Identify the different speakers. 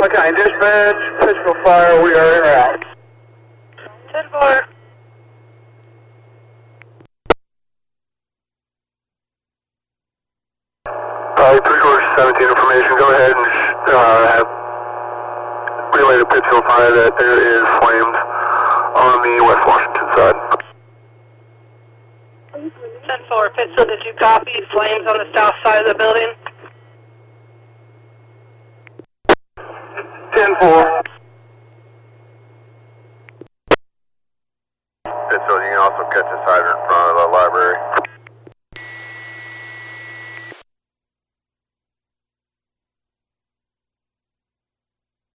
Speaker 1: Okay, dispatch, Pittsville Fire, we are en route.
Speaker 2: 10-4.
Speaker 3: Pittsville 17 information, go ahead and have relay to Pittsville Fire that there is flames on the West Washington side.
Speaker 2: 10-4, Pittsville, did you copy flames on the south side of the building?
Speaker 3: 10-4. Pittsville, you can also catch this hydrant